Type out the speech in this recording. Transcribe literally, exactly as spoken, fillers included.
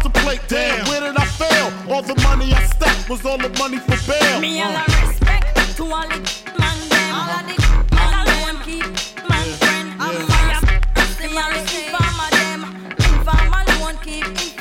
contemplate, damn, where did I fail? All the money I stacked was all the money for bail. Me all a respect to all the man them. All of the man alone keep man friend. I'm fire. Me all the informer them. Informer alone keep.